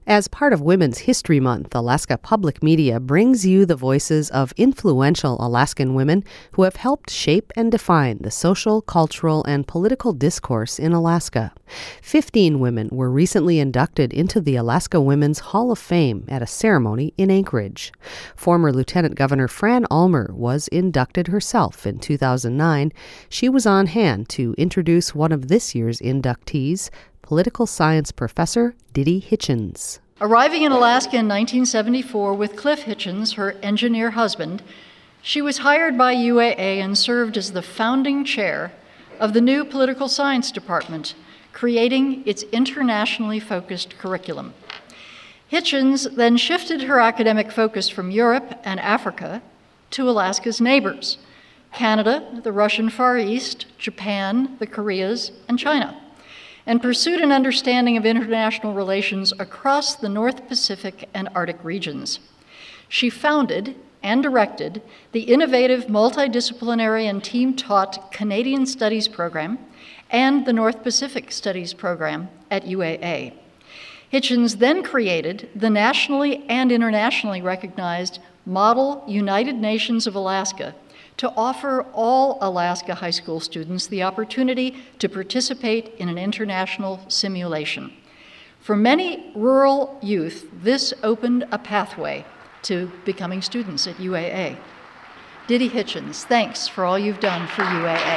As part of Women's History Month, Alaska Public Media brings you the voices of influential Alaskan women who have helped shape and define the social, cultural, and political discourse in Alaska. 15 women were recently inducted into the Alaska Women's Hall of Fame at a ceremony in Anchorage. Former Lieutenant Governor Fran Ulmer was inducted herself in 2009. She was on hand to introduce one of this year's inductees, political science professor Didi Hitchens. Arriving in Alaska in 1974 with Cliff Hitchens, her engineer husband, she was hired by UAA and served as the founding chair of the new political science department, creating its internationally focused curriculum. Hitchens then shifted her academic focus from Europe and Africa to Alaska's neighbors, Canada, the Russian Far East, Japan, the Koreas, and China, and pursued an understanding of international relations across the North Pacific and Arctic regions. She founded and directed the innovative multidisciplinary and team-taught Canadian Studies program and the North Pacific Studies program at UAA. Hitchens then created the nationally and internationally recognized Model United Nations of Alaska to offer all Alaska high school students the opportunity to participate in an international simulation. For many rural youth, this opened a pathway to becoming students at UAA. Didi Hitchens, thanks for all you've done for UAA.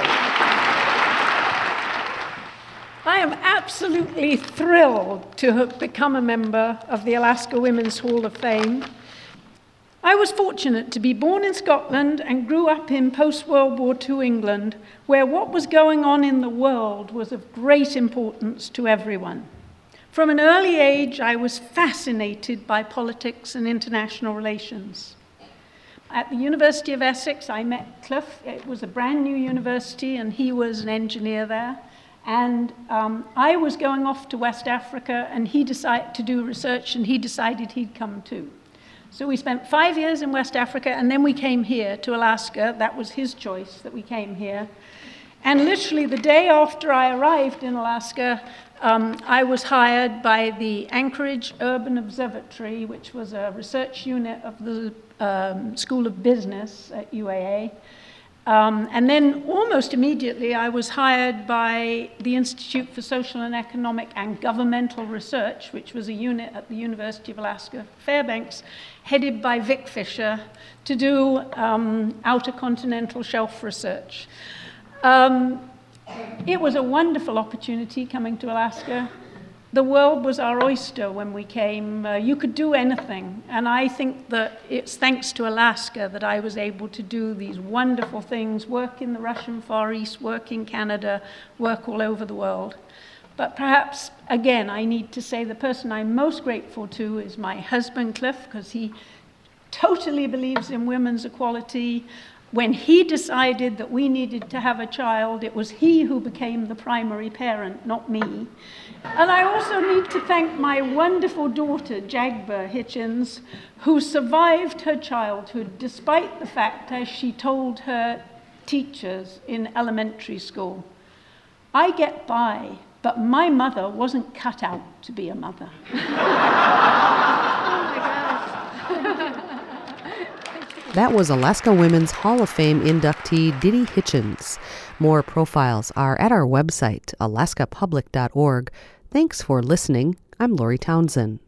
I am absolutely thrilled to have become a member of the Alaska Women's Hall of Fame. I was fortunate to be born in Scotland and grew up in post-World War II England, where what was going on in the world was of great importance to everyone. From an early age, I was fascinated by politics and international relations. At the University of Essex, I met Cliff. It was a brand new university, and he was an engineer there. And I was going off to West Africa, and he decided to do research, and he decided he'd come too. So we spent 5 years in West Africa, and then we came here to Alaska. That was his choice that we came here. And literally the day after I arrived in Alaska, I was hired by the Anchorage Urban Observatory, which was a research unit of the School of Business at UAA. And then almost immediately, I was hired by the Institute for Social and Economic and Governmental Research, which was a unit at the University of Alaska Fairbanks, headed by Vic Fisher, to do outer continental shelf research. It was a wonderful opportunity coming to Alaska. The world was our oyster when we came. You could do anything. And I think that it's thanks to Alaska that I was able to do these wonderful things, work in the Russian Far East, work in Canada, work all over the world. But perhaps, again, I need to say the person I'm most grateful to is my husband, Cliff, because he totally believes in women's equality. When he decided that we needed to have a child, it was he who became the primary parent, not me. And I also need to thank my wonderful daughter, Jagba Hitchens, who survived her childhood despite the fact, as she told her teachers in elementary school, "I get by, but my mother wasn't cut out to be a mother." That was Alaska Women's Hall of Fame inductee Didi Hitchens. More profiles are at our website, alaskapublic.org. Thanks for listening. I'm Lori Townsend.